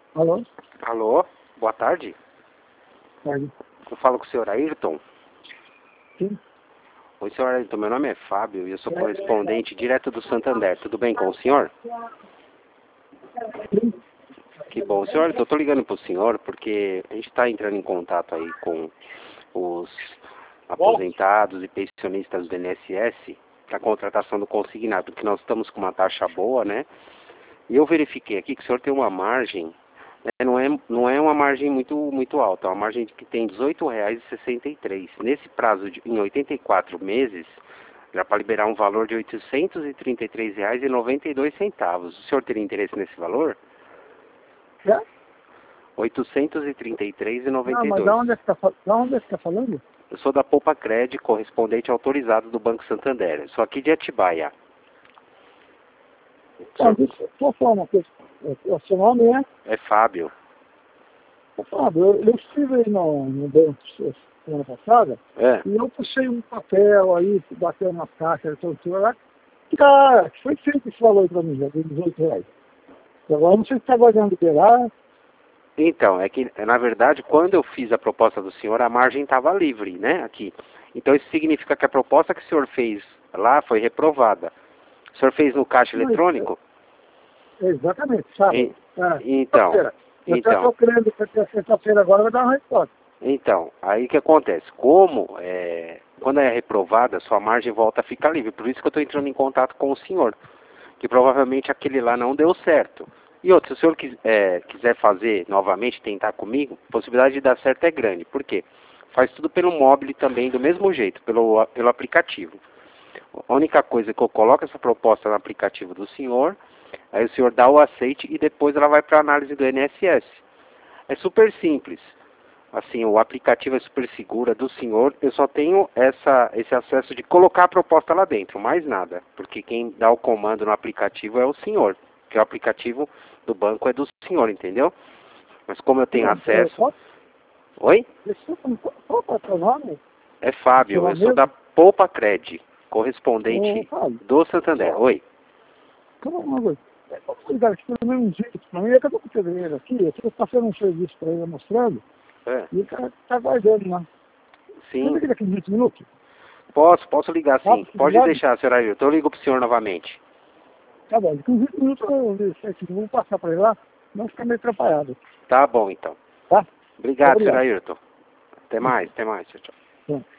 Alô? Alô, boa tarde. Tarde. Eu falo com o senhor Ayrton. Sim. Oi, senhor Ayrton, meu nome é Fábio e eu sou correspondente direto do Santander. Tudo bem com o senhor? Sim. Que bom. Senhor Ayrton, eu estou ligando para o senhor porque a gente está entrando em contato aí com os aposentados e pensionistas do INSS para a contratação do consignado, porque nós estamos com uma taxa boa, né? E eu verifiquei aqui que o senhor tem uma margem, né, não é uma margem muito alta, é uma margem que tem R$ 18,63. Nesse prazo em 84 meses, já para liberar um valor de R$ 833,92. O senhor teria interesse nesse valor? É? R$ Não, mas 833,92. da onde é que tá falando? Eu sou da Poupa Cred, correspondente autorizado do Banco Santander. Eu sou aqui de Atibaia. Ah, deixa eu só falar uma coisa. O seu nome é? É Fábio. Fábio, eu estive aí no banco semana passada É. e eu puxei um papel aí, bateu na caixa, lá, que foi feito esse valor para mim, já deu R$ 18. Agora não sei se está guardando liberar. Então, é que, na verdade, quando eu fiz a proposta do senhor, a margem estava livre, né, aqui. Então, isso significa que a proposta que o senhor fez lá foi reprovada. O senhor fez no caixa eletrônico? Exatamente, sabe? Então, Sexta-feira. Eu já estou crendo que até sexta-feira agora vai dar uma resposta. Então, aí o que acontece? Quando é reprovada, sua margem volta a ficar livre. Por isso que eu estou entrando em contato com o senhor, que provavelmente aquele lá não deu certo. E outro, se o senhor quiser fazer novamente, tentar comigo, a possibilidade de dar certo é grande. Por quê? Faz tudo pelo mobile também, do mesmo jeito, pelo aplicativo. A única coisa é que eu coloco essa proposta no aplicativo do senhor, aí o senhor dá o aceite e depois ela vai para a análise do INSS. É super simples. Assim, o aplicativo é super seguro, é do senhor. Eu só tenho esse acesso de colocar a proposta lá dentro, mais nada. Porque quem dá o comando no aplicativo é o senhor. Que o aplicativo do banco é do senhor, entendeu? Mas como eu tenho acesso... Oi? Qual é o seu nome? É Fábio, eu sou da Poupa Cred, correspondente do Santander. Oi? Calma uma coisa. Vamos ligar aqui pelo mesmo jeito. Para mim é que eu estou com o pedreiro aqui. Eu estou passando um serviço para ele mostrando. E ele está guardando lá. Sim. Você liga daqui 20 minutos? Posso ligar sim. Pode deixar, senhor Ayrton. Eu ligo para o senhor novamente. Tá bom, daqui 20 minutos eu vou passar para ele lá, não ficar meio atrapalhado. Tá bom, então. Tá? Obrigado, senhor Ayrton. Até mais, tchau, tchau.